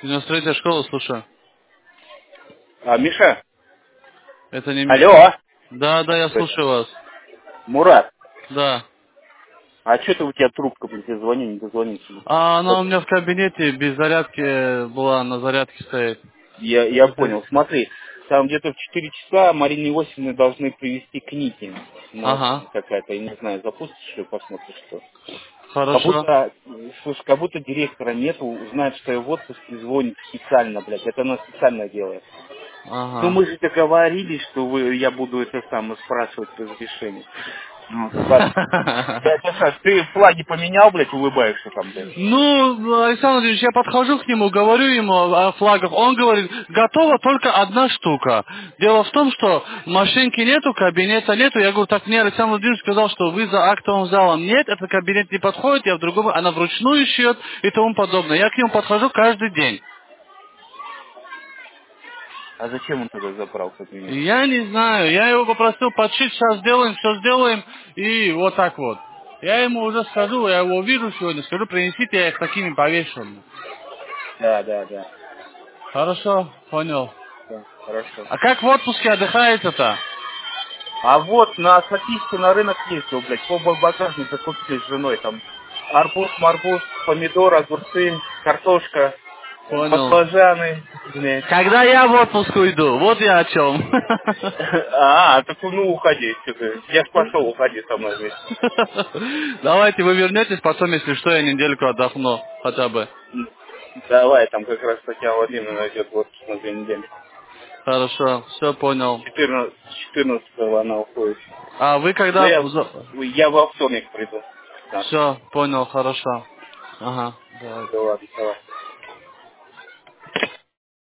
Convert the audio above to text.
93-я школа, слушаю. Миша? Это не Миша. Алло? Да, я слушаю вас. Мурат? Да. А что-то у тебя трубка, блядь, я звоню, не дозвонился. Она у меня в кабинете без зарядки была, на зарядке стоит. Я понял. Смотри, там где-то в 4 часа Марине Иосифовны должны привезти книги. Ага. Новости какая-то, я не знаю, запустишь ее, посмотришь, что. Как Хорошо. будто, слушай, как будто директора нету, узнает, что я в отпуске, звонит специально, блядь. Это она специально делает. Ну, Ага. мы же договорились, что я буду это самое спрашивать разрешение. Ну, ладно. Ты флаги поменял, блядь, улыбаешься там, блядь? Ну, Александр Владимирович, я подхожу к нему, говорю ему о флагах. Он говорит, готова только одна штука. Дело в том, что машинки нету, кабинета нету. Я говорю, так мне Александр Владимирович сказал, что вы за актовым залом. Нет, этот кабинет не подходит, я в другом, она вручную шьет и тому подобное. Я к нему подхожу каждый день. А зачем он тогда забрал кабинет? Я не знаю, я его попросил подшить, сейчас сделаем, все сделаем, и вот так вот. Я ему уже скажу, я его увижу сегодня, скажу, принесите, я их такими повешу. Да. Хорошо, понял. Да, хорошо. А как в отпуске отдыхаете-то? А вот на Софийске на рынок ездил, блядь, оба багажника купили с женой, там арбуз, марбуз, помидор, огурцы, картошка, Понял. баклажаны, блядь. Когда я в отпуск уйду, вот я о чем. Так ну уходи, что ты. Я ж пошел, уходи со мной вместе. Давайте вы вернетесь, потом, если что, я недельку отдохну, хотя бы. Давай, там как раз Татьяна Владимировна найдет в отпуск на 2 недели. Хорошо, все понял. 14 она уходит. А вы Ну, когда... я во вторник приду. Все, понял, хорошо. Ага, давай. Да ладно, давай.